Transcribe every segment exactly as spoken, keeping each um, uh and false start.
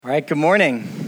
All right, good morning.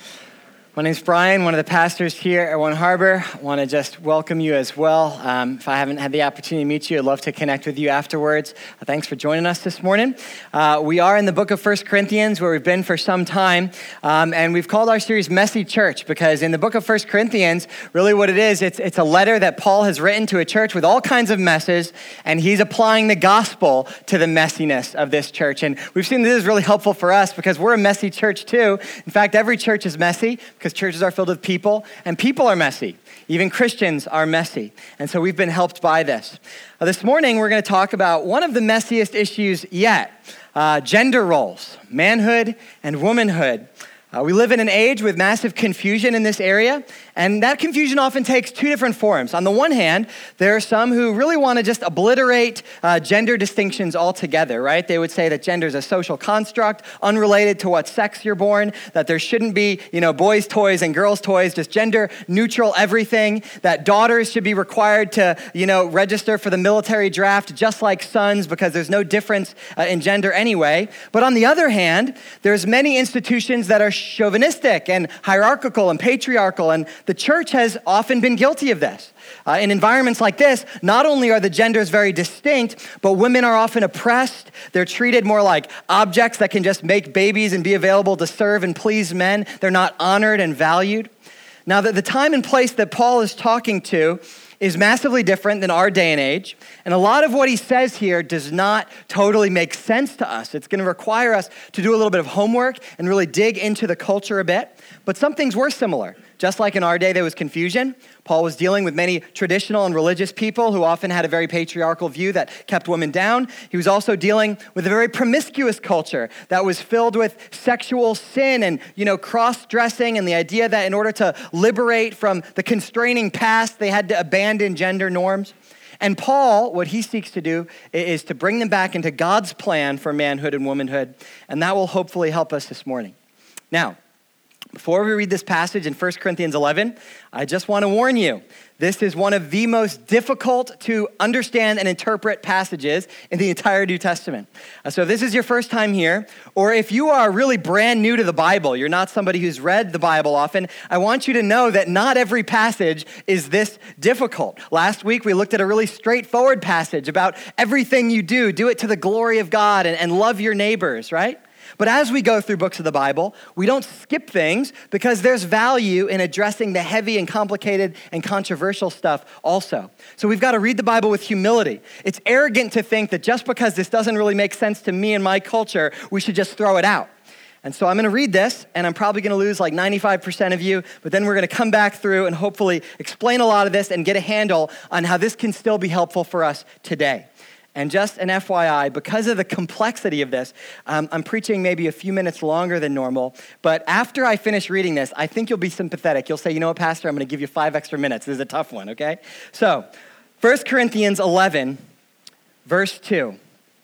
My name's Brian, one of the pastors here at One Harbor. I want to just welcome you as well. Um, if I haven't had the opportunity to meet you, I'd love to connect with you afterwards. Uh, thanks for joining us this morning. Uh, we are in the book of First Corinthians, where we've been for some time, um, and we've called our series Messy Church, because in the book of First Corinthians, really what it is, it's, it's a letter that Paul has written to a church with all kinds of messes, and he's applying the gospel to the messiness of this church. And we've seen this is really helpful for us because we're a messy church too. In fact, every church is messy, because churches are filled with people, and people are messy. Even Christians are messy. And so we've been helped by this. Uh, this morning, we're going to talk about one of the messiest issues yet, uh, gender roles, manhood and womanhood. Uh, we live in an age with massive confusion in this area, and that confusion often takes two different forms. On the one hand, there are some who really want to just obliterate uh, gender distinctions altogether, right? They would say that gender is a social construct, unrelated to what sex you're born, that there shouldn't be, you know, boys' toys and girls' toys, just gender neutral everything, that daughters should be required to, you know, register for the military draft just like sons because there's no difference uh, in gender anyway. But on the other hand, there's many institutions that are chauvinistic and hierarchical and patriarchal, and the church has often been guilty of this. Uh, in environments like this, not only are the genders very distinct, but women are often oppressed. They're treated more like objects that can just make babies and be available to serve and please men. They're not honored and valued. Now, the, the time and place that Paul is talking to is massively different than our day and age. And a lot of what he says here does not totally make sense to us. It's going to require us to do a little bit of homework and really dig into the culture a bit. But some things were similar. Just like in our day, there was confusion. Paul was dealing with many traditional and religious people who often had a very patriarchal view that kept women down. He was also dealing with a very promiscuous culture that was filled with sexual sin and, you know, cross-dressing, and the idea that in order to liberate from the constraining past, they had to abandon gender norms. And Paul, what he seeks to do is to bring them back into God's plan for manhood and womanhood, and that will hopefully help us this morning. Now, before we read this passage in First Corinthians eleven, I just want to warn you, this is one of the most difficult to understand and interpret passages in the entire New Testament. Uh, so if this is your first time here, or if you are really brand new to the Bible, you're not somebody who's read the Bible often, I want you to know that not every passage is this difficult. Last week, we looked at a really straightforward passage about everything you do, do it to the glory of God and, and love your neighbors, right? But as we go through books of the Bible, we don't skip things because there's value in addressing the heavy and complicated and controversial stuff also. So we've got to read the Bible with humility. It's arrogant to think that just because this doesn't really make sense to me and my culture, we should just throw it out. And so I'm going to read this, and I'm probably going to lose like ninety-five percent of you, but then we're going to come back through and hopefully explain a lot of this and get a handle on how this can still be helpful for us today. And just an F Y I, because of the complexity of this, um, I'm preaching maybe a few minutes longer than normal. But after I finish reading this, I think you'll be sympathetic. You'll say, you know what, Pastor, I'm going to give you five extra minutes. This is a tough one, okay? So, First Corinthians eleven, verse two.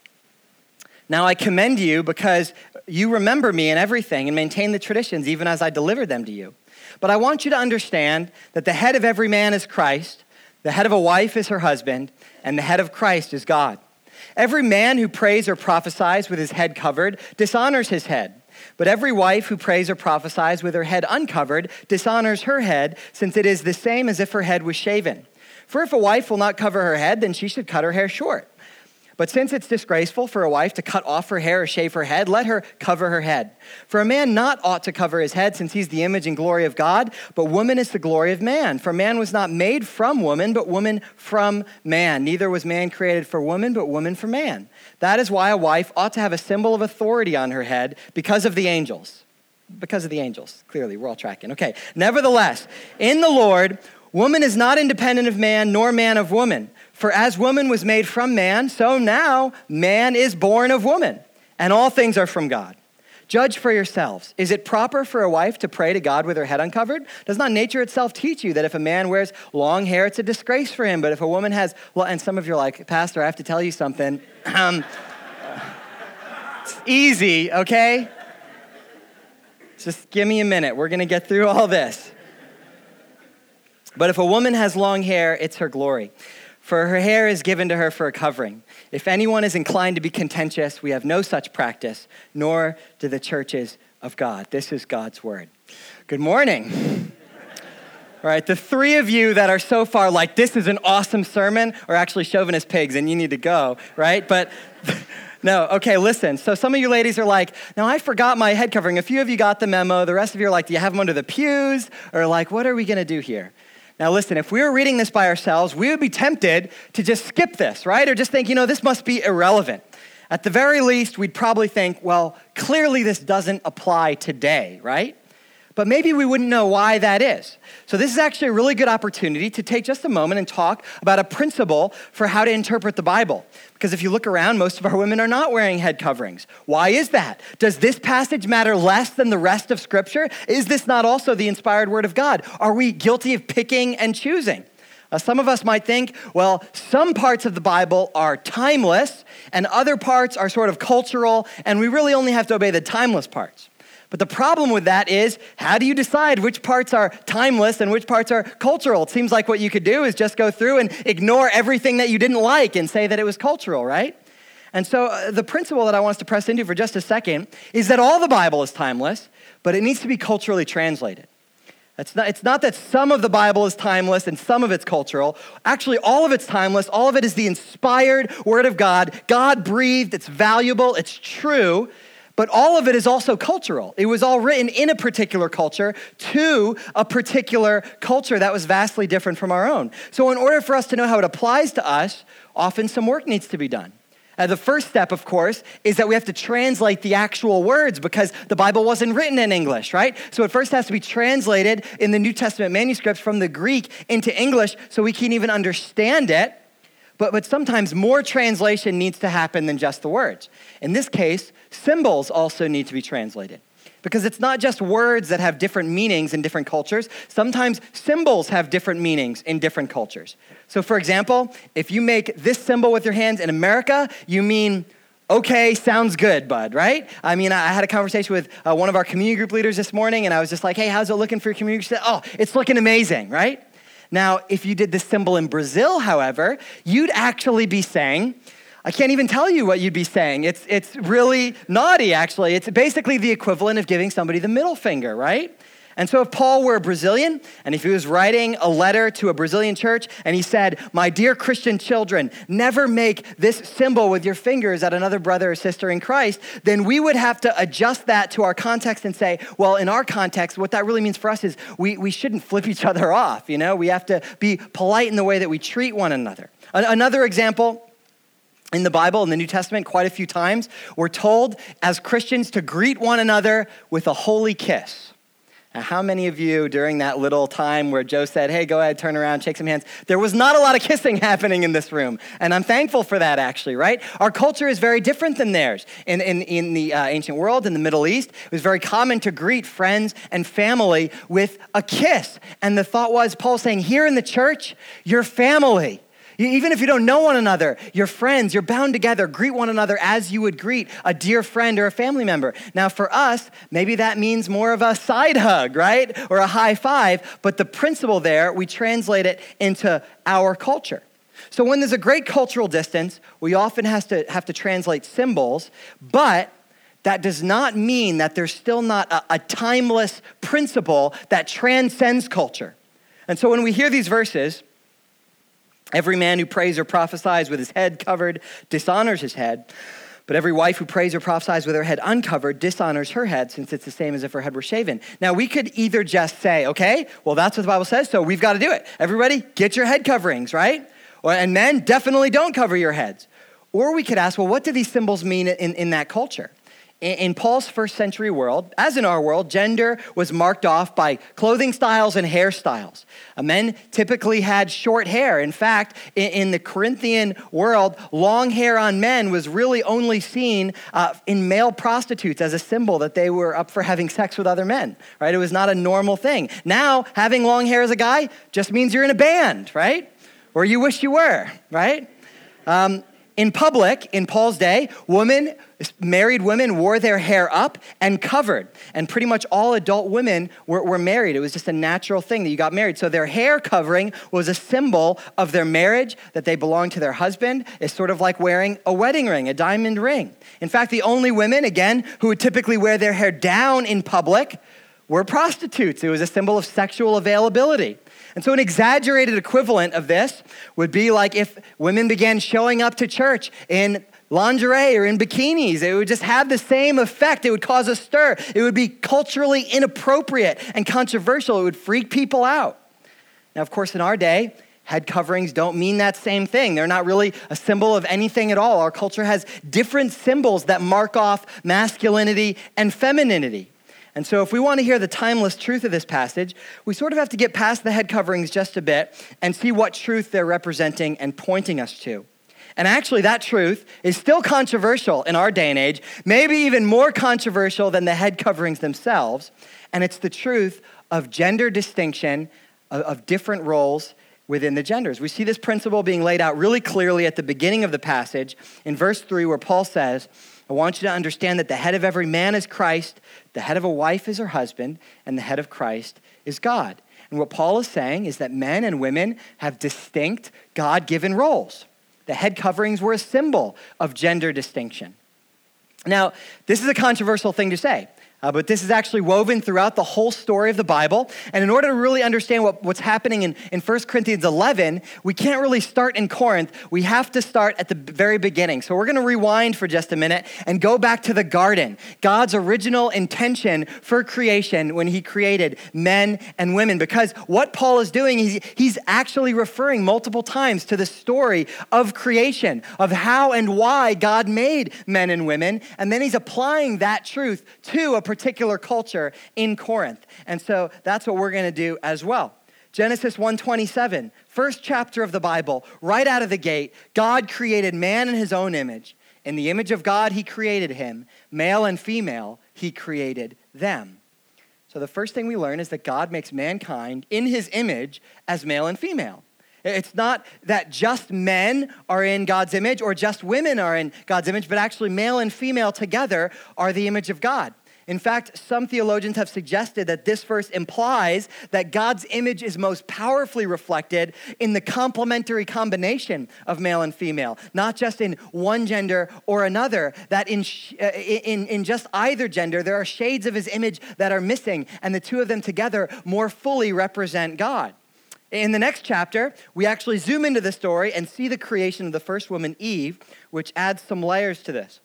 Now I commend you because you remember me in everything and maintain the traditions even as I delivered them to you. But I want you to understand that the head of every man is Christ, the head of a wife is her husband, and the head of Christ is God. Every man who prays or prophesies with his head covered dishonors his head. But every wife who prays or prophesies with her head uncovered dishonors her head, since it is the same as if her head was shaven. For if a wife will not cover her head, then she should cut her hair short. But since it's disgraceful for a wife to cut off her hair or shave her head, let her cover her head. For a man not ought to cover his head, since he's the image and glory of God, but woman is the glory of man. For man was not made from woman, but woman from man. Neither was man created for woman, but woman for man. That is why a wife ought to have a symbol of authority on her head because of the angels. Because of the angels. Clearly, we're all tracking. Okay. Nevertheless, in the Lord, woman is not independent of man, nor man of woman. For as woman was made from man, so now man is born of woman, and all things are from God. Judge for yourselves. Is it proper for a wife to pray to God with her head uncovered? Does not nature itself teach you that if a man wears long hair, it's a disgrace for him? But if a woman has, well, and some of you are like, Pastor, I have to tell you something. Um, it's easy, okay? Just give me a minute. We're going to get through all this. But if a woman has long hair, it's her glory. For her hair is given to her for a covering. If anyone is inclined to be contentious, we have no such practice, nor do the churches of God. This is God's word. Good morning. All right, the three of you that are so far like, this is an awesome sermon, are actually chauvinist pigs and you need to go, right? But no, okay, listen. So some of you ladies are like, no, I forgot my head covering. A few of you got the memo. The rest of you are like, do you have them under the pews? Or like, what are we going to do here? Now listen, if we were reading this by ourselves, we would be tempted to just skip this, right? Or just think, you know, this must be irrelevant. At the very least, we'd probably think, well, clearly this doesn't apply today, right? But maybe we wouldn't know why that is. So this is actually a really good opportunity to take just a moment and talk about a principle for how to interpret the Bible. Because if you look around, most of our women are not wearing head coverings. Why is that? Does this passage matter less than the rest of Scripture? Is this not also the inspired word of God? Are we guilty of picking and choosing? Uh, some of us might think, well, some parts of the Bible are timeless and other parts are sort of cultural, and we really only have to obey the timeless parts. But the problem with that is, how do you decide which parts are timeless and which parts are cultural? It seems like what you could do is just go through and ignore everything that you didn't like and say that it was cultural, right? And so uh, the principle that I want us to press into for just a second is that all the Bible is timeless, but it needs to be culturally translated. It's not, it's not that some of the Bible is timeless and some of it's cultural. Actually, all of it's timeless. All of it is the inspired word of God. God breathed, it's valuable, it's true. But all of it is also cultural. It was all written in a particular culture to a particular culture that was vastly different from our own. So in order for us to know how it applies to us, often some work needs to be done. Uh, the first step, of course, is that we have to translate the actual words because the Bible wasn't written in English, right? So it first has to be translated in the New Testament manuscripts from the Greek into English so we can even understand it. But, but sometimes more translation needs to happen than just the words. In this case, symbols also need to be translated because it's not just words that have different meanings in different cultures. Sometimes symbols have different meanings in different cultures. So for example, if you make this symbol with your hands in America, you mean, okay, sounds good, bud, right? I mean, I had a conversation with uh, one of our community group leaders this morning and I was just like, hey, how's it looking for your community? She said, oh, it's looking amazing, right? Now, if you did this symbol in Brazil, however, you'd actually be saying, I can't even tell you what you'd be saying. It's it's really naughty, actually. It's basically the equivalent of giving somebody the middle finger, right? And so if Paul were a Brazilian, and if he was writing a letter to a Brazilian church, and he said, my dear Christian children, never make this symbol with your fingers at another brother or sister in Christ, then we would have to adjust that to our context and say, well, in our context, what that really means for us is we, we shouldn't flip each other off, you know? We have to be polite in the way that we treat one another. Another example, in the Bible, in the New Testament, quite a few times, we're told as Christians to greet one another with a holy kiss. Now, how many of you during that little time where Joe said, hey, go ahead, turn around, shake some hands, there was not a lot of kissing happening in this room. And I'm thankful for that, actually, right? Our culture is very different than theirs. In, in, in the uh, ancient world, in the Middle East, it was very common to greet friends and family with a kiss. And the thought was, Paul's saying, here in the church, you're family. Even if you don't know one another, you're friends, you're bound together, greet one another as you would greet a dear friend or a family member. Now for us, maybe that means more of a side hug, right? Or a high five, but the principle there, we translate it into our culture. So when there's a great cultural distance, we often have to have to translate symbols, but that does not mean that there's still not a, a timeless principle that transcends culture. And so when we hear these verses, every man who prays or prophesies with his head covered dishonors his head, but every wife who prays or prophesies with her head uncovered dishonors her head, since it's the same as if her head were shaven. Now, we could either just say, okay, well, that's what the Bible says, so we've got to do it. Everybody, get your head coverings, right? Or, and men, definitely don't cover your heads. Or we could ask, well, what do these symbols mean in, in that culture? In Paul's first century world, as in our world, gender was marked off by clothing styles and hairstyles. Men typically had short hair. In fact, in the Corinthian world, long hair on men was really only seen uh, in male prostitutes as a symbol that they were up for having sex with other men, right? It was not a normal thing. Now, having long hair as a guy just means you're in a band, right? Or you wish you were, right? Um, in public, in Paul's day, women Married women wore their hair up and covered, and pretty much all adult women were, were married. It was just a natural thing that you got married. So their hair covering was a symbol of their marriage, that they belonged to their husband. It's sort of like wearing a wedding ring, a diamond ring. In fact, the only women, again, who would typically wear their hair down in public were prostitutes. It was a symbol of sexual availability. And so an exaggerated equivalent of this would be like if women began showing up to church in lingerie or in bikinis. It would just have the same effect. It would cause a stir. It would be culturally inappropriate and controversial. It would freak people out. Now, of course, in our day, head coverings don't mean that same thing. They're not really a symbol of anything at all. Our culture has different symbols that mark off masculinity and femininity. And so if we want to hear the timeless truth of this passage, we sort of have to get past the head coverings just a bit and see what truth they're representing and pointing us to. And actually, that truth is still controversial in our day and age, maybe even more controversial than the head coverings themselves. And it's the truth of gender distinction, of, of different roles within the genders. We see this principle being laid out really clearly at the beginning of the passage in verse three, where Paul says, I want you to understand that the head of every man is Christ, the head of a wife is her husband, and the head of Christ is God. And what Paul is saying is that men and women have distinct God-given roles. The head coverings were a symbol of gender distinction. Now, this is a controversial thing to say, uh, but this is actually woven throughout the whole story of the Bible. And in order to really understand what, what's happening in, in First Corinthians eleven, we can't really start in Corinth. We have to start at the very beginning. So we're going to rewind for just a minute and go back to the garden, God's original intention for creation when he created men and women. Because what Paul is doing, he's, he's actually referring multiple times to the story of creation, of how and why God made men and women. And then he's applying that truth to a particular culture in Corinth. And so that's what we're going to do as well. Genesis one twenty-seven, first chapter of the Bible, right out of the gate, God created man in his own image. In the image of God, he created him. Male and female, he created them. So the first thing we learn is that God makes mankind in his image as male and female. It's not that just men are in God's image or just women are in God's image, but actually male and female together are the image of God. In fact, some theologians have suggested that this verse implies that God's image is most powerfully reflected in the complementary combination of male and female, not just in one gender or another, that in, uh, in, in just either gender, there are shades of his image that are missing, and the two of them together more fully represent God. In the next chapter, we actually zoom into the story and see the creation of the first woman, Eve, which adds some layers to this.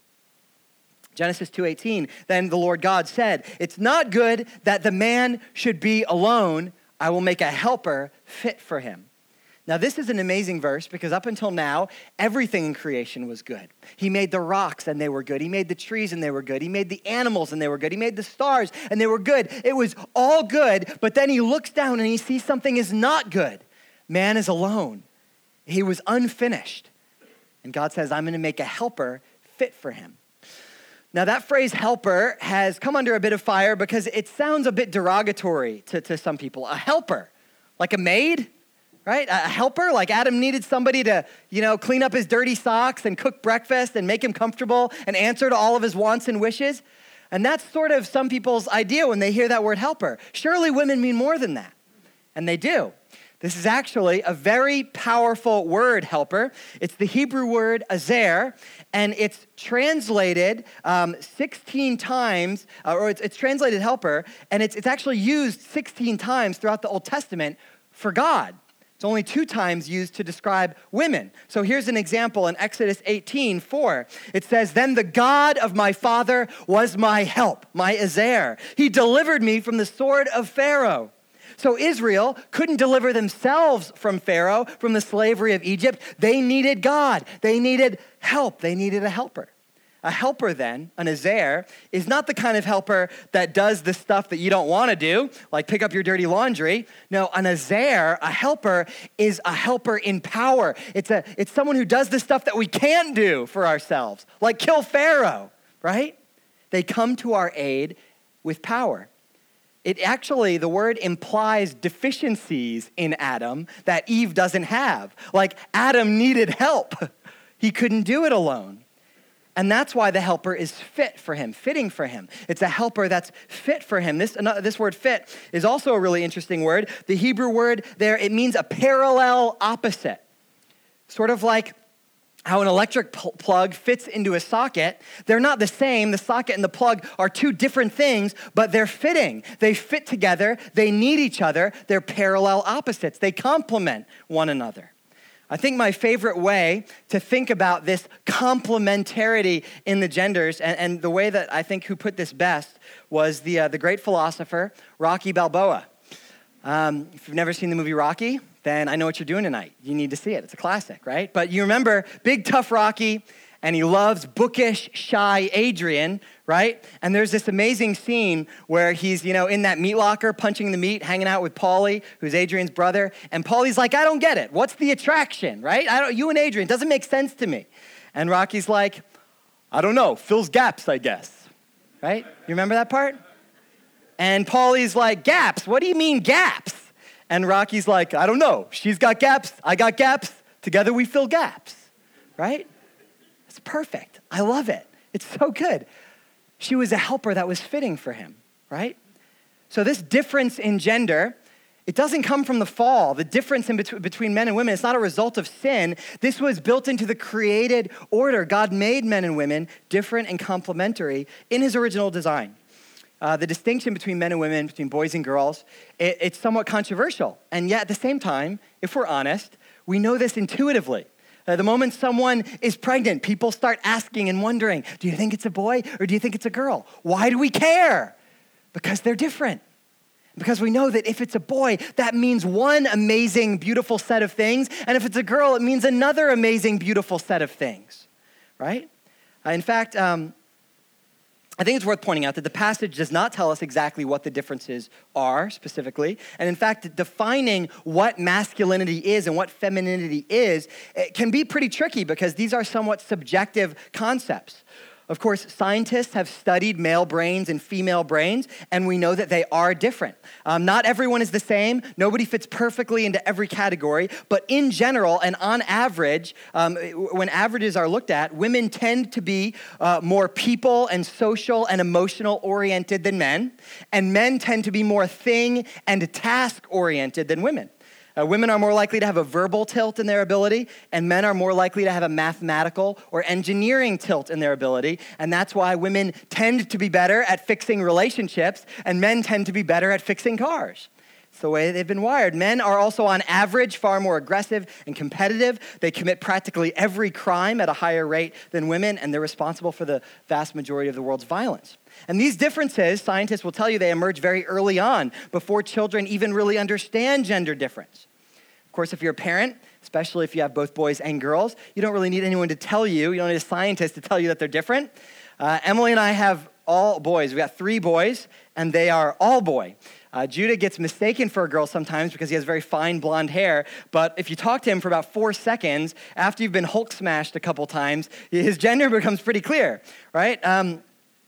Genesis two eighteen, then the Lord God said, it's not good that the man should be alone. I will make a helper fit for him. Now, this is an amazing verse because up until now, everything in creation was good. He made the rocks and they were good. He made the trees and they were good. He made the animals and they were good. He made the stars and they were good. It was all good, but then he looks down and he sees something is not good. Man is alone. He was unfinished. And God says, I'm going to make a helper fit for him. Now, that phrase helper has come under a bit of fire because it sounds a bit derogatory to, to some people. A helper, like a maid, right? A helper, like Adam needed somebody to, you know, clean up his dirty socks and cook breakfast and make him comfortable and answer to all of his wants and wishes. And that's sort of some people's idea when they hear that word helper. Surely women mean more than that. And they do. This is actually a very powerful word, helper. It's the Hebrew word azer, and it's translated um, sixteen times, uh, or it's, it's translated helper, and it's, it's actually used sixteen times throughout the Old Testament for God. It's only two times used to describe women. So here's an example in Exodus eighteen four. It says, then the God of my father was my help, my azer. He delivered me from the sword of Pharaoh. So Israel couldn't deliver themselves from Pharaoh, from the slavery of Egypt. They needed God. They needed help. They needed a helper. A helper then, an azer, is not the kind of helper that does the stuff that you don't want to do, like pick up your dirty laundry. No, an azer, a helper, is a helper in power. It's a it's someone who does the stuff that we can't do for ourselves, like kill Pharaoh, right? They come to our aid with power. It actually, the word implies deficiencies in Adam that Eve doesn't have. Like Adam needed help. He couldn't do it alone. And that's why the helper is fit for him, fitting for him. It's a helper that's fit for him. This, this word fit is also a really interesting word. The Hebrew word there, it means a parallel opposite. Sort of like how an electric pl- plug fits into a socket. They're not the same. The socket and the plug are two different things, but they're fitting. They fit together. They need each other. They're parallel opposites. They complement one another. I think my favorite way to think about this complementarity in the genders, and, and the way that I think who put this best was the, uh, the great philosopher, Rocky Balboa. Um, if you've never seen the movie Rocky, then I know what you're doing tonight. You need to see it. It's a classic, right? But you remember big, tough Rocky, and he loves bookish, shy Adrian, right? And there's this amazing scene where he's, you know, in that meat locker, punching the meat, hanging out with Paulie, who's Adrian's brother. And Paulie's like, I don't get it. What's the attraction, right? I don't. You and Adrian, doesn't make sense to me. And Rocky's like, I don't know, fills gaps, I guess, right? You remember that part? And Paulie's like, gaps? What do you mean gaps? And Rocky's like, I don't know. She's got gaps. I got gaps. Together we fill gaps, right? It's perfect. I love it. It's so good. She was a helper that was fitting for him, right? So this difference in gender, it doesn't come from the fall. The difference in between, between men and women, it's not a result of sin. This was built into the created order. God made men and women different and complementary in his original design. Uh, the distinction between men and women, between boys and girls, it, it's somewhat controversial. And yet at the same time, if we're honest, we know this intuitively. Uh, the moment someone is pregnant, people start asking and wondering, do you think it's a boy or do you think it's a girl? Why do we care? Because they're different. Because we know that if it's a boy, that means one amazing, beautiful set of things. And if it's a girl, it means another amazing, beautiful set of things, right? Uh, in fact, um, I think it's worth pointing out that the passage does not tell us exactly what the differences are specifically. And in fact, defining what masculinity is and what femininity is, it can be pretty tricky because these are somewhat subjective concepts. Of course, scientists have studied male brains and female brains, and we know that they are different. Um, not everyone is the same. Nobody fits perfectly into every category. But in general, and on average, um, when averages are looked at, women tend to be uh, more people and social and emotional oriented than men, and men tend to be more thing and task oriented than women. Uh, women are more likely to have a verbal tilt in their ability, and men are more likely to have a mathematical or engineering tilt in their ability. And that's why women tend to be better at fixing relationships, and men tend to be better at fixing cars. It's the way they've been wired. Men are also, on average, far more aggressive and competitive. They commit practically every crime at a higher rate than women, and they're responsible for the vast majority of the world's violence. And these differences, scientists will tell you, they emerge very early on, before children even really understand gender difference. Of course, if you're a parent, especially if you have both boys and girls, you don't really need anyone to tell you, you don't need a scientist to tell you that they're different. Uh, Emily and I have all boys. We got three boys, and they are all boy. Uh, Judah gets mistaken for a girl sometimes because he has very fine blonde hair, but if you talk to him for about four seconds, after you've been Hulk smashed a couple times, his gender becomes pretty clear, right? Um,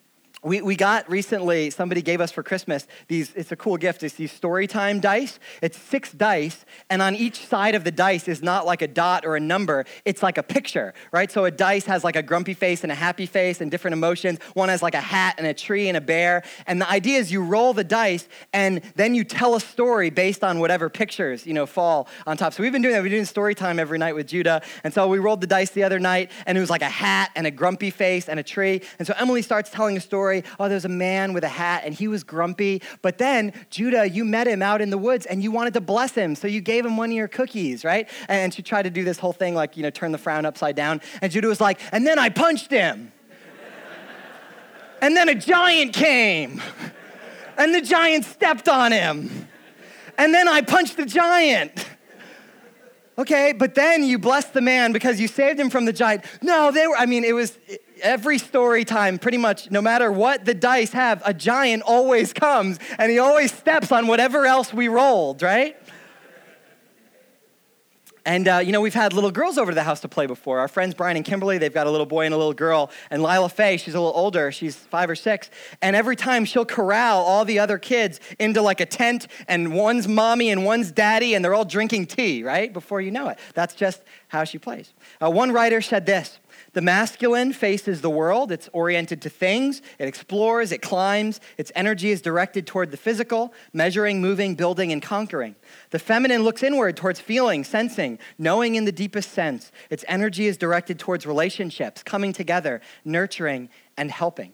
We we got recently, somebody gave us for Christmas these, it's a cool gift, it's these Storytime dice. It's six dice, and on each side of the dice is not like a dot or a number, it's like a picture, right? So a dice has like a grumpy face and a happy face and different emotions. One has like a hat and a tree and a bear. And the idea is you roll the dice, and then you tell a story based on whatever pictures, you know, fall on top. So we've been doing that. We've been doing Storytime every night with Judah. And so we rolled the dice the other night, and it was like a hat and a grumpy face and a tree. And so Emily starts telling a story. Oh, there's a man with a hat, and he was grumpy. But then, Judah, you met him out in the woods, and you wanted to bless him, so you gave him one of your cookies, right? And she tried to do this whole thing, like, you know, turn the frown upside down. And Judah was like, and then I punched him. And then a giant came. And the giant stepped on him. And then I punched the giant. Okay, but then you blessed the man because you saved him from the giant. No, they were, I mean, it was... It, Every story time, pretty much, no matter what the dice have, a giant always comes, and he always steps on whatever else we rolled, right? And, uh, you know, we've had little girls over to the house to play before. Our friends Brian and Kimberly, they've got a little boy and a little girl. And Lila Faye, she's a little older. She's five or six. And every time she'll corral all the other kids into like a tent, and one's mommy and one's daddy, and they're all drinking tea, right? Before you know it. That's just how she plays. Uh, one writer said this. The masculine faces the world. It's oriented to things. It explores, it climbs. Its energy is directed toward the physical, measuring, moving, building, and conquering. The feminine looks inward towards feeling, sensing, knowing in the deepest sense. Its energy is directed towards relationships, coming together, nurturing, and helping.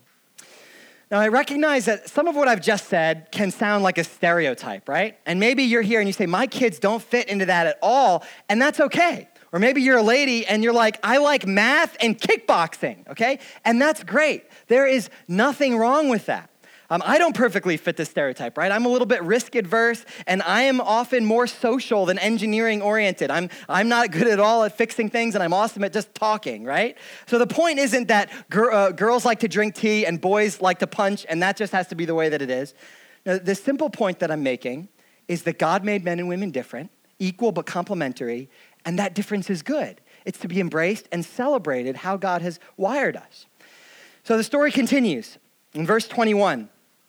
Now, I recognize that some of what I've just said can sound like a stereotype, right? And maybe you're here and you say, my kids don't fit into that at all, and that's okay. Or maybe you're a lady and you're like, I like math and kickboxing, okay? And that's great. There is nothing wrong with that. Um, I don't perfectly fit this stereotype, right? I'm a little bit risk adverse, and I am often more social than engineering oriented. I'm, I'm not good at all at fixing things, and I'm awesome at just talking, right? So the point isn't that gir- uh, girls like to drink tea and boys like to punch, and that just has to be the way that it is. Now, the simple point that I'm making is that God made men and women different, equal but complementary, and that difference is good. It's to be embraced and celebrated how God has wired us. So the story continues in verse twenty-one.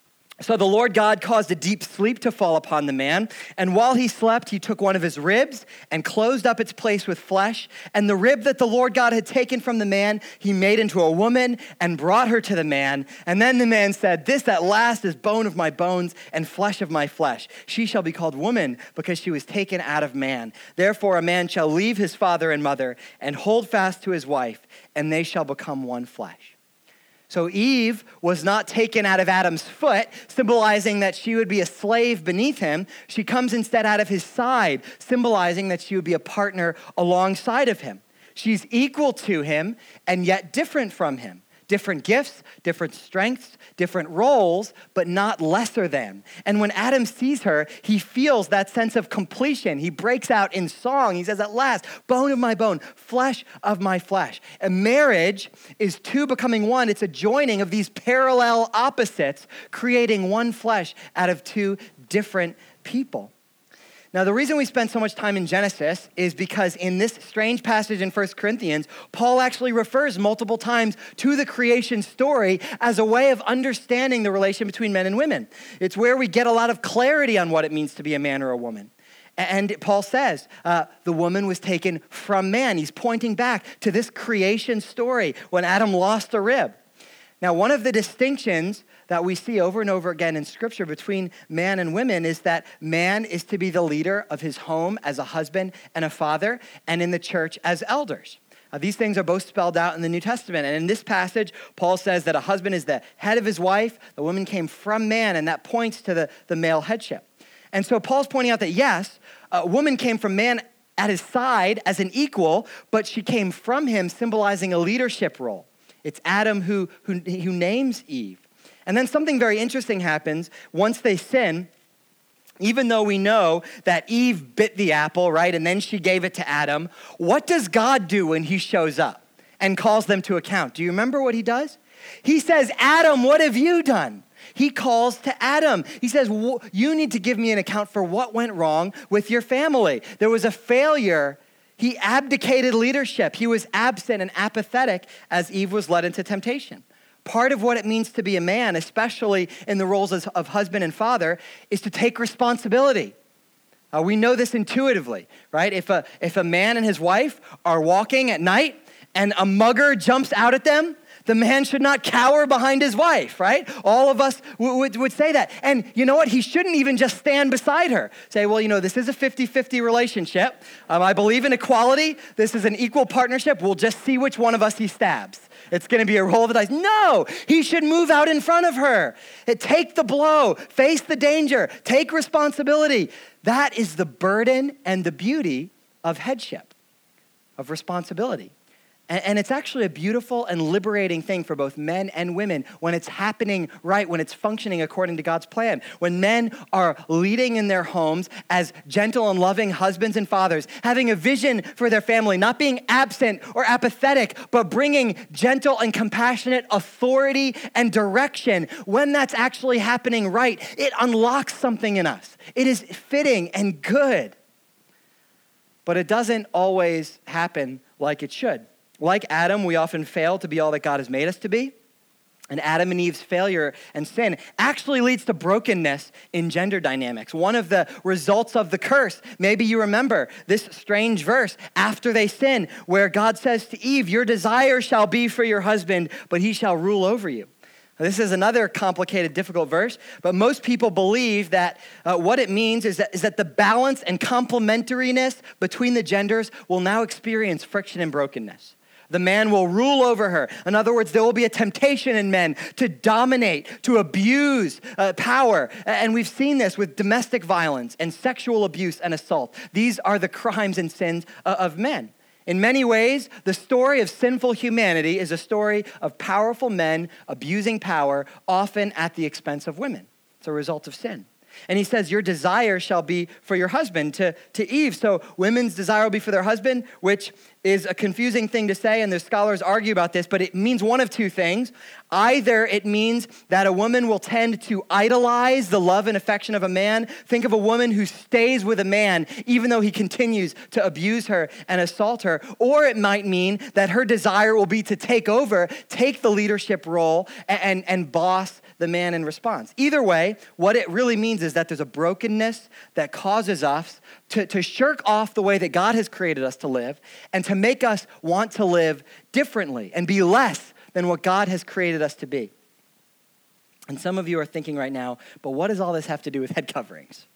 So the Lord God caused a deep sleep to fall upon the man, and while he slept, he took one of his ribs and closed up its place with flesh. And the rib that the Lord God had taken from the man, he made into a woman and brought her to the man. And then the man said, this at last is bone of my bones and flesh of my flesh. She shall be called woman because she was taken out of man. Therefore a man shall leave his father and mother and hold fast to his wife, and they shall become one flesh. So Eve was not taken out of Adam's foot, symbolizing that she would be a slave beneath him. She comes instead out of his side, symbolizing that she would be a partner alongside of him. She's equal to him and yet different from him. Different gifts, different strengths, different roles, but not lesser than. And when Adam sees her, he feels that sense of completion. He breaks out in song. He says, at last, bone of my bone, flesh of my flesh. And marriage is two becoming one. It's a joining of these parallel opposites, creating one flesh out of two different people. Now, the reason we spend so much time in Genesis is because in this strange passage in First Corinthians, Paul actually refers multiple times to the creation story as a way of understanding the relation between men and women. It's where we get a lot of clarity on what it means to be a man or a woman. And Paul says, uh, the woman was taken from man. He's pointing back to this creation story when Adam lost a rib. Now, one of the distinctions that we see over and over again in Scripture between man and women is that man is to be the leader of his home as a husband and a father, and in the church as elders. Uh, these things are both spelled out in the New Testament. And in this passage, Paul says that a husband is the head of his wife, the woman came from man, and that points to the, the male headship. And so Paul's pointing out that yes, a woman came from man at his side as an equal, but she came from him symbolizing a leadership role. It's Adam who, who, who names Eve. And then something very interesting happens once they sin. Even though we know that Eve bit the apple, right, and then she gave it to Adam, what does God do when he shows up and calls them to account? Do you remember what he does? He says, Adam, what have you done? He calls to Adam. He says, you need to give me an account for what went wrong with your family. There was a failure. He abdicated leadership. He was absent and apathetic as Eve was led into temptation. Part of what it means to be a man, especially in the roles of husband and father, is to take responsibility. Uh, we know this intuitively, right? If a, if a man and his wife are walking at night and a mugger jumps out at them, the man should not cower behind his wife, right? All of us w- would, would say that. And you know what? He shouldn't even just stand beside her. Say, well, you know, this is a fifty-fifty relationship. Um, I believe in equality. This is an equal partnership. We'll just see which one of us he stabs. It's going to be a roll of the dice. No, he should move out in front of her. Take the blow, face the danger, take responsibility. That is the burden and the beauty of headship, of responsibility. And it's actually a beautiful and liberating thing for both men and women when it's happening right, when it's functioning according to God's plan. When men are leading in their homes as gentle and loving husbands and fathers, having a vision for their family, not being absent or apathetic, but bringing gentle and compassionate authority and direction. When that's actually happening right, it unlocks something in us. It is fitting and good. But it doesn't always happen like it should. Like Adam, we often fail to be all that God has made us to be. And Adam and Eve's failure and sin actually leads to brokenness in gender dynamics. One of the results of the curse, maybe you remember this strange verse after they sin, where God says to Eve, your desire shall be for your husband, but he shall rule over you. This is another complicated, difficult verse, but most people believe that uh, what it means is that, is that the balance and complementariness between the genders will now experience friction and brokenness. The man will rule over her. In other words, there will be a temptation in men to dominate, to abuse uh, power. And we've seen this with domestic violence and sexual abuse and assault. These are the crimes and sins uh, of men. In many ways, the story of sinful humanity is a story of powerful men abusing power, often at the expense of women. It's a result of sin. And he says, your desire shall be for your husband, to, to Eve. So women's desire will be for their husband, which is a confusing thing to say, and the scholars argue about this, but it means one of two things. Either it means that a woman will tend to idolize the love and affection of a man. Think of a woman who stays with a man even though he continues to abuse her and assault her. Or it might mean that her desire will be to take over, take the leadership role, and, and, and boss the man in response. Either way, what it really means is that there's a brokenness that causes us to, to shirk off the way that God has created us to live and to make us want to live differently and be less than what God has created us to be. And some of you are thinking right now, but what does all this have to do with head coverings?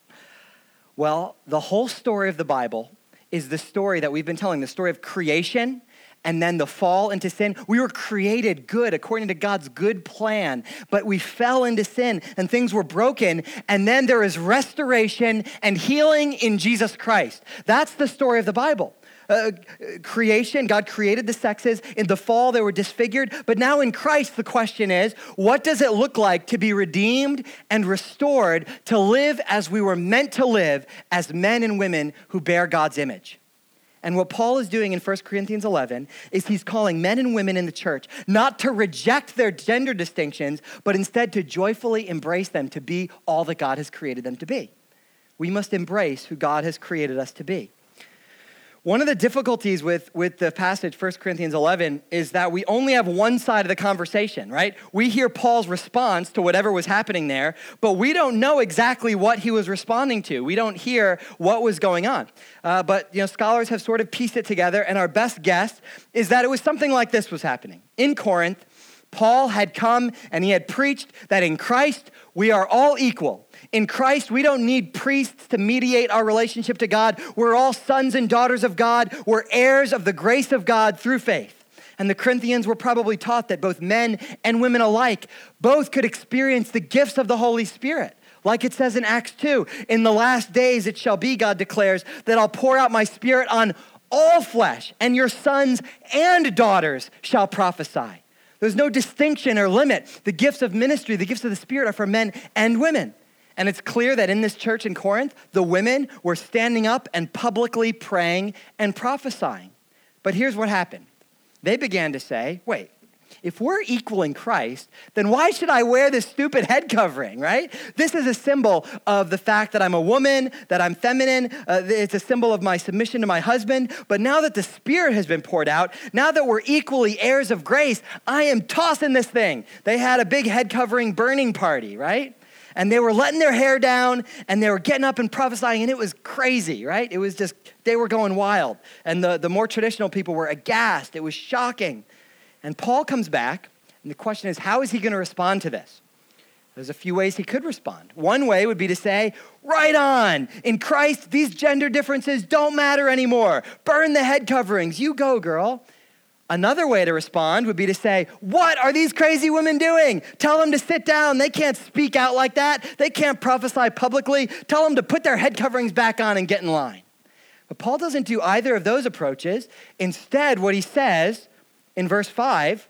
Well, the whole story of the Bible is the story that we've been telling, the story of creation and then the fall into sin. We were created good according to God's good plan, but we fell into sin and things were broken. And then there is restoration and healing in Jesus Christ. That's the story of the Bible. Uh, creation, God created the sexes. In the fall, they were disfigured. But now in Christ, the question is, what does it look like to be redeemed and restored to live as we were meant to live as men and women who bear God's image? And what Paul is doing in First Corinthians eleven is he's calling men and women in the church not to reject their gender distinctions, but instead to joyfully embrace them to be all that God has created them to be. We must embrace who God has created us to be. One of the difficulties with, with the passage, First Corinthians eleven, is that we only have one side of the conversation, right? We hear Paul's response to whatever was happening there, but we don't know exactly what he was responding to. We don't hear what was going on. Uh, but you know, scholars have sort of pieced it together, and our best guess is that it was something like this was happening. In Corinth, Paul had come and he had preached that in Christ we are all equal. In Christ, we don't need priests to mediate our relationship to God. We're all sons and daughters of God. We're heirs of the grace of God through faith. And the Corinthians were probably taught that both men and women alike, both could experience the gifts of the Holy Spirit. Like it says in Acts two, in the last days it shall be, God declares, that I'll pour out my spirit on all flesh, and your sons and daughters shall prophesy. There's no distinction or limit. The gifts of ministry, the gifts of the Spirit are for men and women. And it's clear that in this church in Corinth, the women were standing up and publicly praying and prophesying. But here's what happened. They began to say, wait, if we're equal in Christ, then why should I wear this stupid head covering, right? This is a symbol of the fact that I'm a woman, that I'm feminine. Uh, it's a symbol of my submission to my husband. But now that the Spirit has been poured out, now that we're equally heirs of grace, I am tossing this thing. They had a big head covering burning party, right? And they were letting their hair down and they were getting up and prophesying, and it was crazy, right? It was just, they were going wild. And the, the more traditional people were aghast. It was shocking. And Paul comes back, and the question is, how is he going to respond to this? There's a few ways he could respond. One way would be to say, right on. In Christ, these gender differences don't matter anymore. Burn the head coverings. You go, girl. Another way to respond would be to say, what are these crazy women doing? Tell them to sit down. They can't speak out like that. They can't prophesy publicly. Tell them to put their head coverings back on and get in line. But Paul doesn't do either of those approaches. Instead, what he says in verse five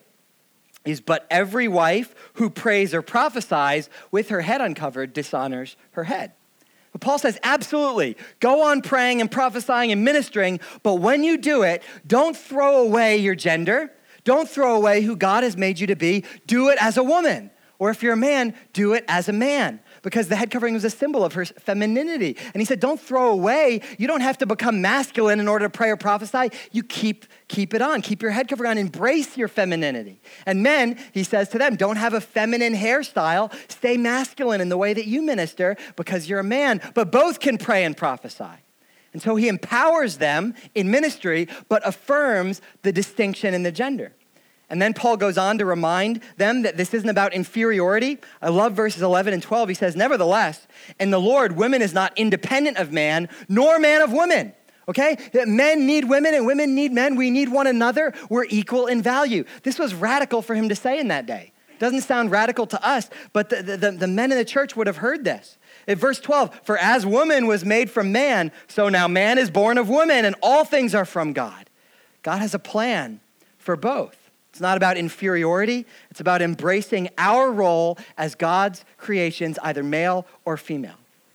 is, but every wife who prays or prophesies with her head uncovered dishonors her head. But Paul says, absolutely, go on praying and prophesying and ministering, but when you do it, don't throw away your gender. Don't throw away who God has made you to be. Do it as a woman. Or if you're a man, do it as a man. because the head covering was a symbol of her femininity. And he said, don't throw away. You don't have to become masculine in order to pray or prophesy. You keep, keep it on. Keep your head covering on. Embrace your femininity. And men, he says to them, don't have a feminine hairstyle. Stay masculine in the way that you minister because you're a man. But both can pray and prophesy. And so he empowers them in ministry, but affirms the distinction in the gender. And then Paul goes on to remind them that this isn't about inferiority. I love verses eleven and twelve. He says, nevertheless, in the Lord, women is not independent of man, nor man of woman. Okay? That men need women and women need men. We need one another. We're equal in value. This was radical for him to say in that day. Doesn't sound radical to us, but the, the, the men in the church would have heard this. In verse twelve, for as woman was made from man, so now man is born of woman, and all things are from God. God has a plan for both. It's not about inferiority. It's about embracing our role as God's creations, either male or female.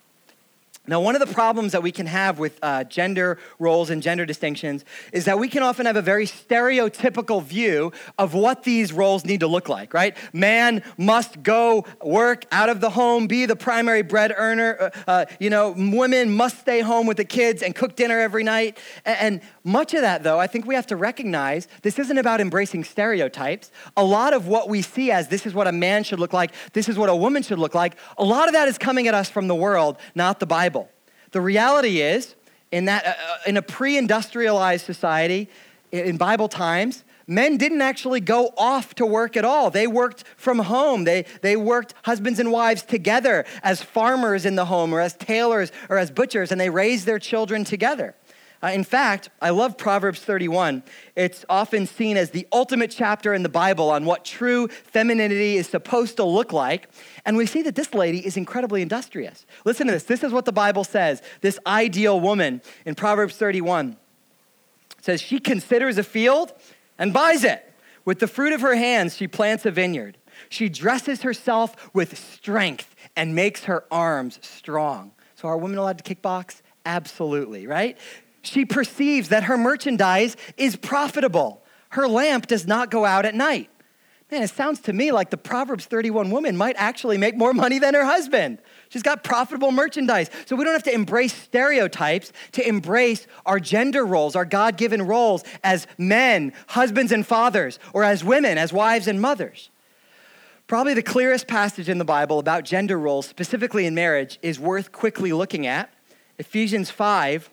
Now, one of the problems that we can have with uh, gender roles and gender distinctions is that we can often have a very stereotypical view of what these roles need to look like, right? Man must go work out of the home, be the primary bread earner. Uh, uh, you know, women must stay home with the kids and cook dinner every night. And, and much of that, though, I think we have to recognize this isn't about embracing stereotypes. A lot of what we see as this is what a man should look like, this is what a woman should look like, a lot of that is coming at us from the world, not the Bible. The reality is, in that uh, in a pre-industrialized society, in Bible times, men didn't actually go off to work at all. They worked from home. They, they worked husbands and wives together as farmers in the home or as tailors or as butchers, and they raised their children together. Uh, in fact, I love Proverbs thirty-one. It's often seen as the ultimate chapter in the Bible on what true femininity is supposed to look like. And we see that this lady is incredibly industrious. Listen to this. This is what the Bible says. This ideal woman in Proverbs thirty-one says, she considers a field and buys it. With the fruit of her hands, she plants a vineyard. She dresses herself with strength and makes her arms strong. So are women allowed to kickbox? Absolutely, right? She perceives that her merchandise is profitable. Her lamp does not go out at night. Man, it sounds to me like the Proverbs thirty-one woman might actually make more money than her husband. She's got profitable merchandise. So we don't have to embrace stereotypes to embrace our gender roles, our God-given roles as men, husbands and fathers, or as women, as wives and mothers. Probably the clearest passage in the Bible about gender roles, specifically in marriage, is worth quickly looking at. Ephesians five,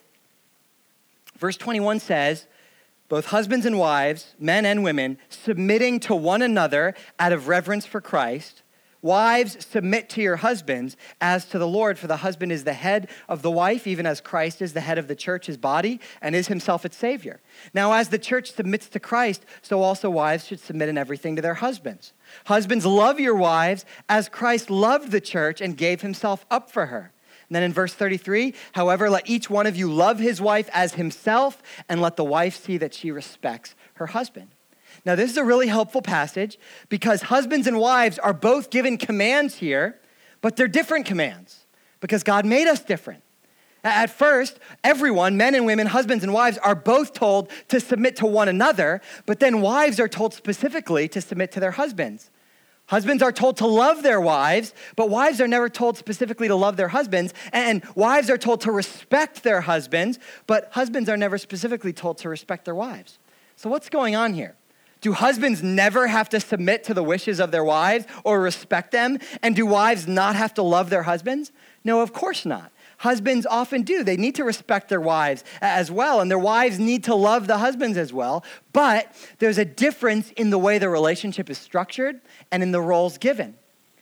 verse twenty-one says, both husbands and wives, men and women, submitting to one another out of reverence for Christ. Wives, submit to your husbands as to the Lord, for the husband is the head of the wife, even as Christ is the head of the church, his body, and is himself its Savior. Now, as the church submits to Christ, so also wives should submit in everything to their husbands. Husbands, love your wives as Christ loved the church and gave himself up for her. And then in verse thirty-three, however, let each one of you love his wife as himself, and let the wife see that she respects her husband. Now, this is a really helpful passage because husbands and wives are both given commands here, but they're different commands because God made us different. At first, everyone, men and women, husbands and wives, are both told to submit to one another, but then wives are told specifically to submit to their husbands. Husbands are told to love their wives, but wives are never told specifically to love their husbands. And wives are told to respect their husbands, but husbands are never specifically told to respect their wives. So what's going on here? Do husbands never have to submit to the wishes of their wives or respect them? And do wives not have to love their husbands? No, of course not. Husbands often do. They need to respect their wives as well, and their wives need to love the husbands as well. But there's a difference in the way the relationship is structured and in the roles given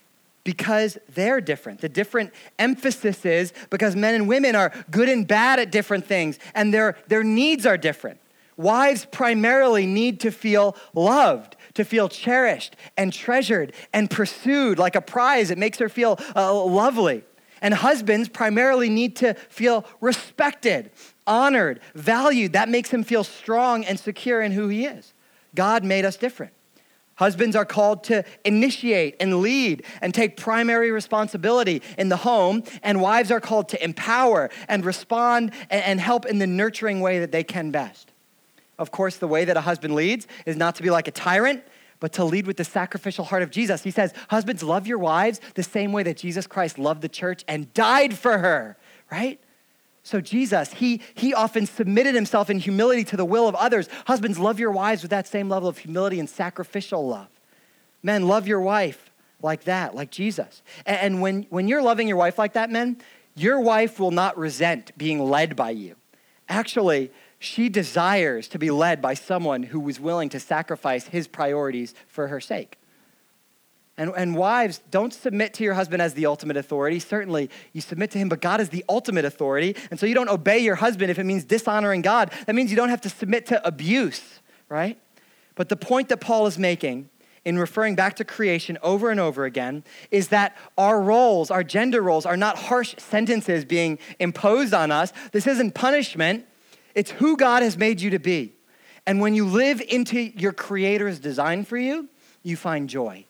because they're different. The different emphasis is because men and women are good and bad at different things, and their, their needs are different. Wives primarily need to feel loved, to feel cherished and treasured and pursued like a prize. It makes her feel uh, lovely. And husbands primarily need to feel respected, honored, valued. That makes him feel strong and secure in who he is. God made us different. Husbands are called to initiate and lead and take primary responsibility in the home, and wives are called to empower and respond and help in the nurturing way that they can best. Of course, the way that a husband leads is not to be like a tyrant, but to lead with the sacrificial heart of Jesus. He says, husbands, love your wives the same way that Jesus Christ loved the church and died for her, right? So Jesus, he, he often submitted himself in humility to the will of others. Husbands, love your wives with that same level of humility and sacrificial love. Men, love your wife like that, like Jesus. And, and when, when you're loving your wife like that, men, your wife will not resent being led by you. Actually, she desires to be led by someone who was willing to sacrifice his priorities for her sake. And, and wives, don't submit to your husband as the ultimate authority. Certainly, you submit to him, but God is the ultimate authority. And so you don't obey your husband if it means dishonoring God. That means you don't have to submit to abuse, right? But the point that Paul is making in referring back to creation over and over again is that our roles, our gender roles, are not harsh sentences being imposed on us. This isn't punishment. It's who God has made you to be. And when you live into your Creator's design for you, you find joy.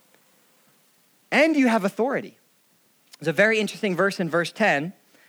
And you have authority. There's a very interesting verse in verse ten.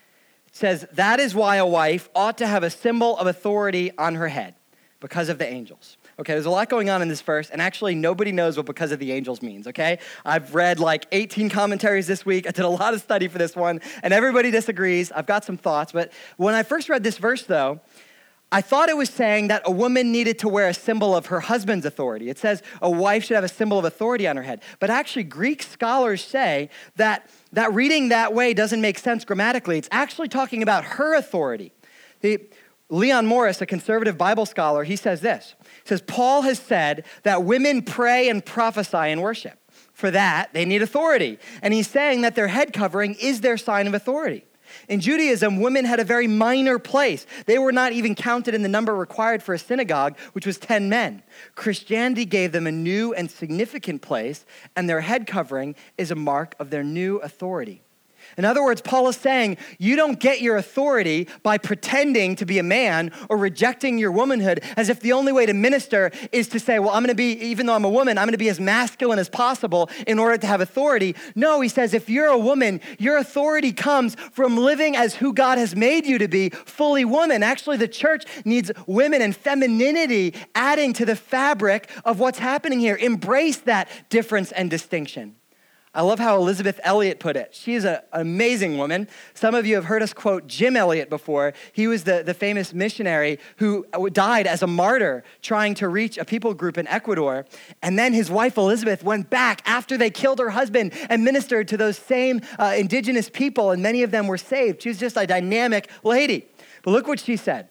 It says, that is why a wife ought to have a symbol of authority on her head, because of the angels. Okay, there's a lot going on in this verse, and actually nobody knows what because of the angels means, okay? I've read like eighteen commentaries this week. I did a lot of study for this one, and everybody disagrees. I've got some thoughts, but when I first read this verse, though, I thought it was saying that a woman needed to wear a symbol of her husband's authority. It says a wife should have a symbol of authority on her head. But actually, Greek scholars say that, that reading that way doesn't make sense grammatically. It's actually talking about her authority. The, Leon Morris, a conservative Bible scholar, he says this. He says, Paul has said that women pray and prophesy in worship. For that, they need authority. And he's saying that their head covering is their sign of authority. In Judaism, women had a very minor place. They were not even counted in the number required for a synagogue, which was ten men. Christianity gave them a new and significant place, and their head covering is a mark of their new authority. In other words, Paul is saying, you don't get your authority by pretending to be a man or rejecting your womanhood as if the only way to minister is to say, well, I'm going to be, even though I'm a woman, I'm going to be as masculine as possible in order to have authority. No, he says, if you're a woman, your authority comes from living as who God has made you to be, fully woman. Actually, the church needs women and femininity adding to the fabric of what's happening here. Embrace that difference and distinction. I love how Elizabeth Elliot put it. She's a, an amazing woman. Some of you have heard us quote Jim Elliot before. He was the, the famous missionary who died as a martyr trying to reach a people group in Ecuador. And then his wife Elizabeth went back after they killed her husband and ministered to those same uh, indigenous people, and many of them were saved. She was just a dynamic lady. But look what she said.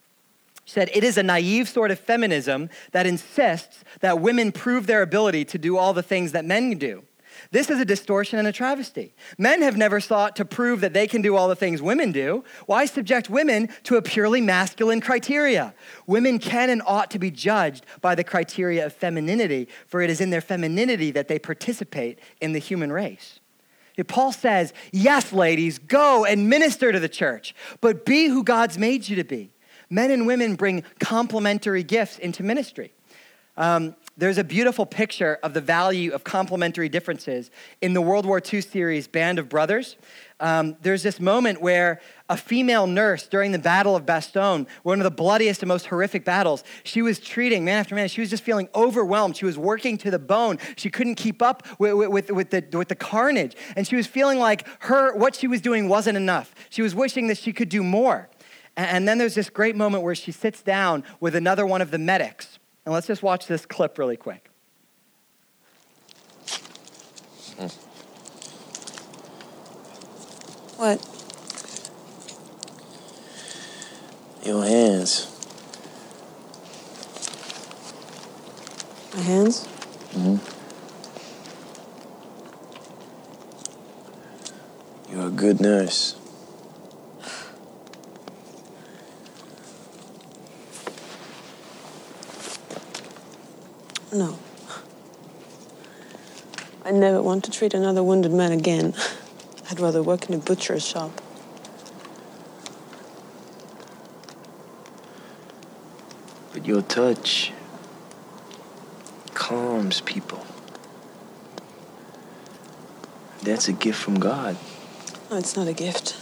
She said, it is a naive sort of feminism that insists that women prove their ability to do all the things that men do. This is a distortion and a travesty. Men have never sought to prove that they can do all the things women do. Why subject women to a purely masculine criteria? Women can and ought to be judged by the criteria of femininity, for it is in their femininity that they participate in the human race. Paul says, yes, ladies, go and minister to the church, but be who God's made you to be. Men and women bring complementary gifts into ministry. Um, there's a beautiful picture of the value of complementary differences in the World War Two series Band of Brothers. Um, there's this moment where a female nurse during the Battle of Bastogne, one of the bloodiest and most horrific battles, she was treating man after man. She was just feeling overwhelmed. She was working to the bone. She couldn't keep up with, with, with, the, with the carnage. And she was feeling like her what she was doing wasn't enough. She was wishing that she could do more. And, and then there's this great moment where she sits down with another one of the medics. And let's just watch this clip really quick. What? Your hands. My hands? Mm-hmm. You're a good nurse. No. I never want to treat another wounded man again. I'd rather work in a butcher's shop. But your touch calms people. That's a gift from God. No, it's not a gift.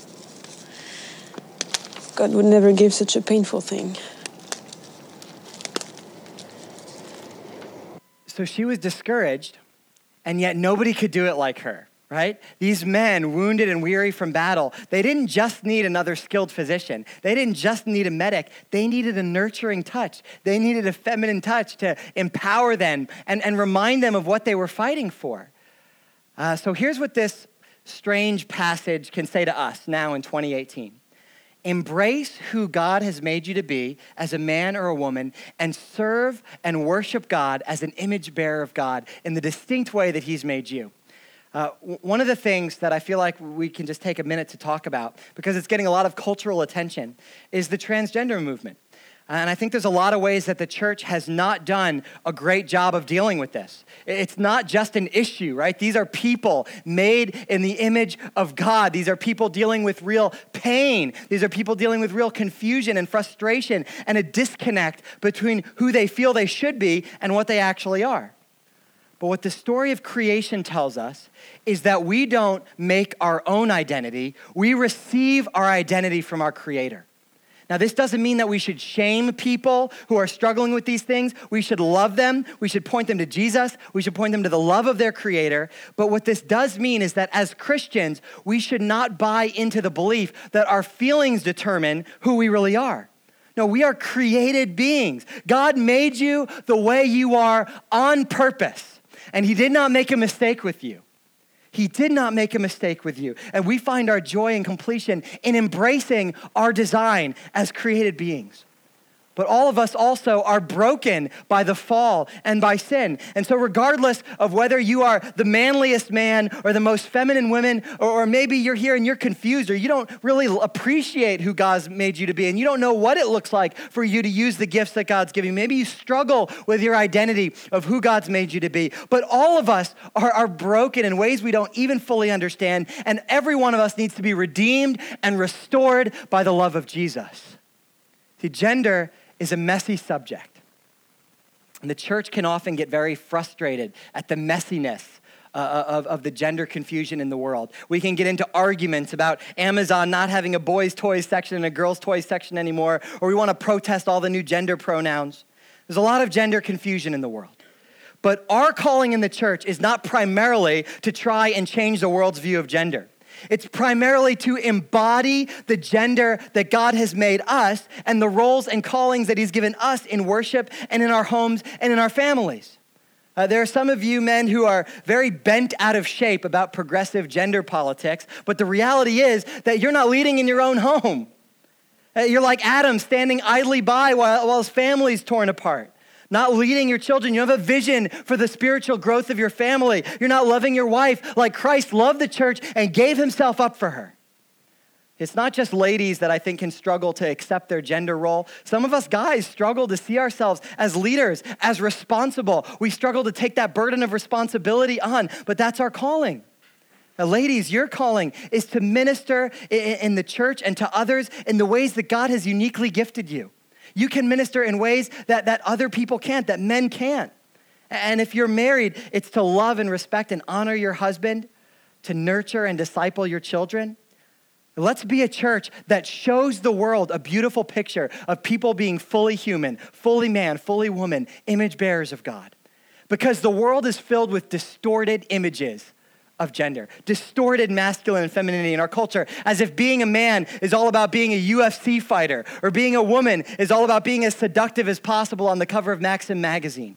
God would never give such a painful thing. So she was discouraged, and yet nobody could do it like her, right? These men, wounded and weary from battle, they didn't just need another skilled physician. They didn't just need a medic. They needed a nurturing touch. They needed a feminine touch to empower them and, and remind them of what they were fighting for. Uh, so here's what this strange passage can say to us now in twenty eighteen. Embrace who God has made you to be as a man or a woman, and serve and worship God as an image bearer of God in the distinct way that he's made you. Uh, one of the things that I feel like we can just take a minute to talk about, because it's getting a lot of cultural attention, is the transgender movement. And I think there's a lot of ways that the church has not done a great job of dealing with this. It's not just an issue, right? These are people made in the image of God. These are people dealing with real pain. These are people dealing with real confusion and frustration and a disconnect between who they feel they should be and what they actually are. But what the story of creation tells us is that we don't make our own identity. We receive our identity from our Creator. Now, this doesn't mean that we should shame people who are struggling with these things. We should love them. We should point them to Jesus. We should point them to the love of their Creator. But what this does mean is that as Christians, we should not buy into the belief that our feelings determine who we really are. No, we are created beings. God made you the way you are on purpose, and he did not make a mistake with you. He did not make a mistake with you. And we find our joy and completion in embracing our design as created beings. But all of us also are broken by the fall and by sin. And so regardless of whether you are the manliest man or the most feminine woman, or, or maybe you're here and you're confused, or you don't really appreciate who God's made you to be, and you don't know what it looks like for you to use the gifts that God's giving you. Maybe you struggle with your identity of who God's made you to be. But all of us are, are broken in ways we don't even fully understand. And every one of us needs to be redeemed and restored by the love of Jesus. See, gender is a messy subject. And the church can often get very frustrated at the messiness uh, of, of the gender confusion in the world. We can get into arguments about Amazon not having a boys' toys section and a girls' toys section anymore, or we want to protest all the new gender pronouns. There's a lot of gender confusion in the world. But our calling in the church is not primarily to try and change the world's view of gender. It's primarily to embody the gender that God has made us and the roles and callings that he's given us in worship and in our homes and in our families. Uh, there are some of you men who are very bent out of shape about progressive gender politics, but the reality is that you're not leading in your own home. Uh, you're like Adam standing idly by while, while his family's torn apart. Not leading your children. You have a vision for the spiritual growth of your family. You're not loving your wife like Christ loved the church and gave himself up for her. It's not just ladies that I think can struggle to accept their gender role. Some of us guys struggle to see ourselves as leaders, as responsible. We struggle to take that burden of responsibility on, but that's our calling. Now, ladies, your calling is to minister in the church and to others in the ways that God has uniquely gifted you. You can minister in ways that, that other people can't, that men can't. And if you're married, it's to love and respect and honor your husband, to nurture and disciple your children. Let's be a church that shows the world a beautiful picture of people being fully human, fully man, fully woman, image bearers of God. Because the world is filled with distorted images of gender, distorted masculine and femininity in our culture, as if being a man is all about being a U F C fighter, or being a woman is all about being as seductive as possible on the cover of Maxim magazine.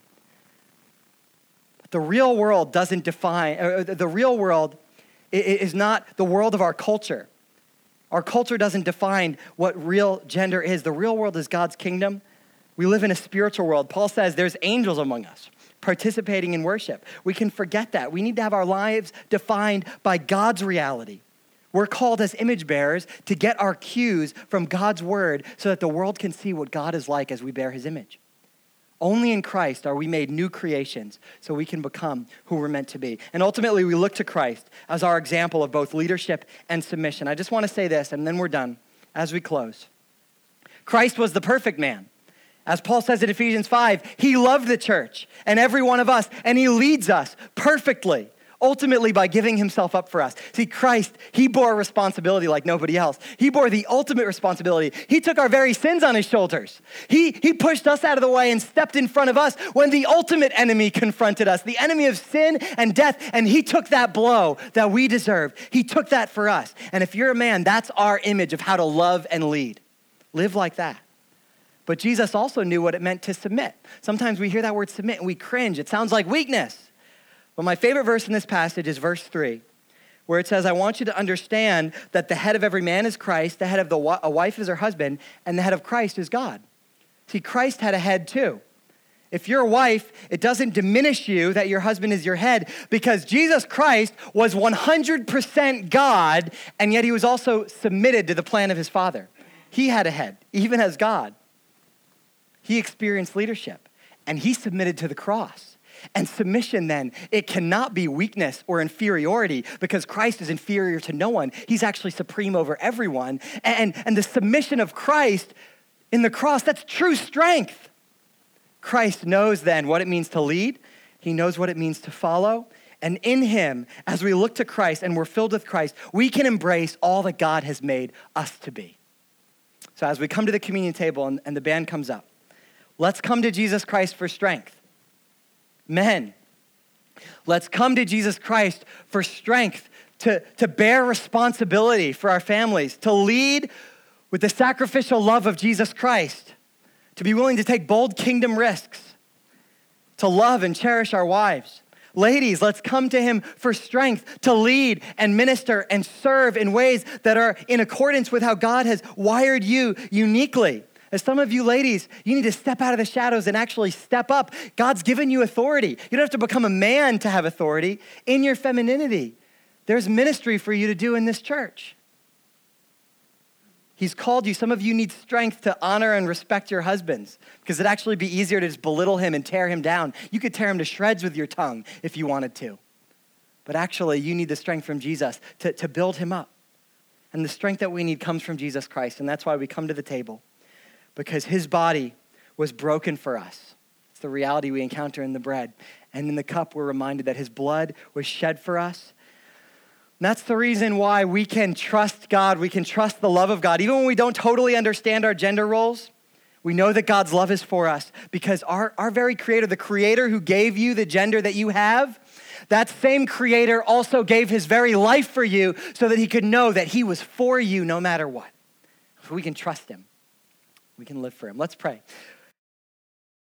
But the real world doesn't define, or the real world is not the world of our culture. Our culture doesn't define what real gender is. The real world is God's kingdom. We live in a spiritual world. Paul says there's angels among us participating in worship. We can forget that. We need to have our lives defined by God's reality. We're called as image bearers to get our cues from God's word so that the world can see what God is like as we bear his image. Only in Christ are we made new creations so we can become who we're meant to be. And ultimately, we look to Christ as our example of both leadership and submission. I just want to say this, and then we're done as we close. Christ was the perfect man. As Paul says in Ephesians five, he loved the church and every one of us, and he leads us perfectly, ultimately by giving himself up for us. See, Christ, he bore responsibility like nobody else. He bore the ultimate responsibility. He took our very sins on his shoulders. He, he pushed us out of the way and stepped in front of us when the ultimate enemy confronted us, the enemy of sin and death, and he took that blow that we deserved. He took that for us. And if you're a man, that's our image of how to love and lead. Live like that. But Jesus also knew what it meant to submit. Sometimes we hear that word submit and we cringe. It sounds like weakness. But my favorite verse in this passage is verse three, where it says, I want you to understand that the head of every man is Christ, the head of the a wife is her husband, and the head of Christ is God. See, Christ had a head too. If you're a wife, it doesn't diminish you that your husband is your head, because Jesus Christ was one hundred percent God, and yet he was also submitted to the plan of his Father. He had a head, even as God. He experienced leadership, and he submitted to the cross. And submission then, it cannot be weakness or inferiority, because Christ is inferior to no one. He's actually supreme over everyone. And, and the submission of Christ in the cross, that's true strength. Christ knows then what it means to lead. He knows what it means to follow. And in him, as we look to Christ and we're filled with Christ, we can embrace all that God has made us to be. So as we come to the communion table and, and the band comes up, let's come to Jesus Christ for strength. Men, let's come to Jesus Christ for strength to, to bear responsibility for our families, to lead with the sacrificial love of Jesus Christ, to be willing to take bold kingdom risks, to love and cherish our wives. Ladies, let's come to him for strength to lead and minister and serve in ways that are in accordance with how God has wired you uniquely. As some of you ladies, you need to step out of the shadows and actually step up. God's given you authority. You don't have to become a man to have authority. In your femininity, there's ministry for you to do in this church. He's called you. Some of you need strength to honor and respect your husbands, because it'd actually be easier to just belittle him and tear him down. You could tear him to shreds with your tongue if you wanted to. But actually, you need the strength from Jesus to, to build him up. And the strength that we need comes from Jesus Christ. And that's why we come to the table, because his body was broken for us. It's the reality we encounter in the bread. And in the cup, we're reminded that his blood was shed for us. And that's the reason why we can trust God. We can trust the love of God. Even when we don't totally understand our gender roles, we know that God's love is for us, because our, our very creator, the creator who gave you the gender that you have, that same creator also gave his very life for you so that he could know that he was for you no matter what. So we can trust him. We can live for him. Let's pray.